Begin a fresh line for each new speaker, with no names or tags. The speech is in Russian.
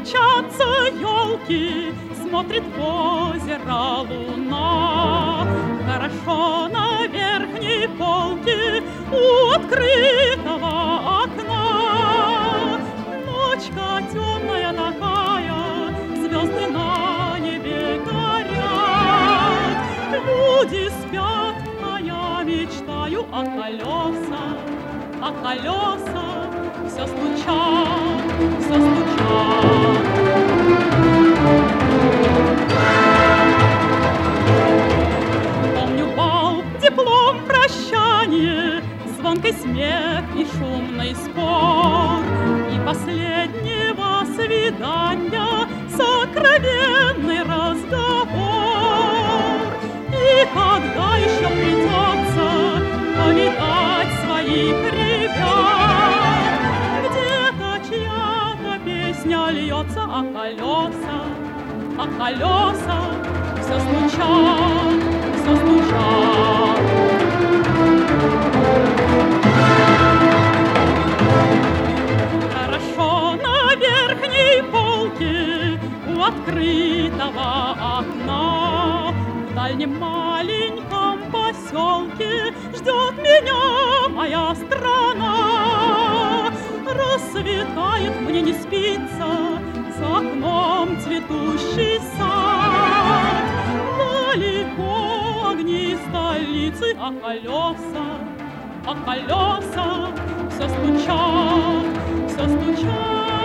стучатся елки, смотрит в озеро луна. Хорошо на верхней полке у открытого окна. Ночка темная такая, звезды на небе горят. Люди спят, а я мечтаю о колесах, а колеса все стучат, все стучат. Помню бал, диплом, прощание, звонкий смех и шумный спор, и последнего свидания сокровенный разговор. И когда еще придется повидать своих ребят, где-то чья-то песня льется, а колеса все стучат, все стучат. Хорошо на верхней полке у открытого окна. В дальнем маленьком поселке ждет меня моя страна. Рассветает, мне не спится, за окном цветущий сад. Далеко огни столицы, а колеса все стучат, все стучат.